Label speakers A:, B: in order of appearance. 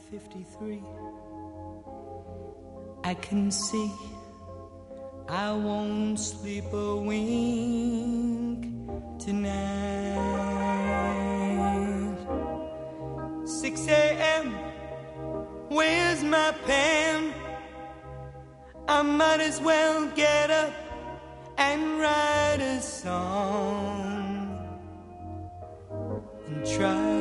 A: 53. I can see I won't sleep a wink tonight. 6 a.m. Where's my pen? I might as well get up and write a song and try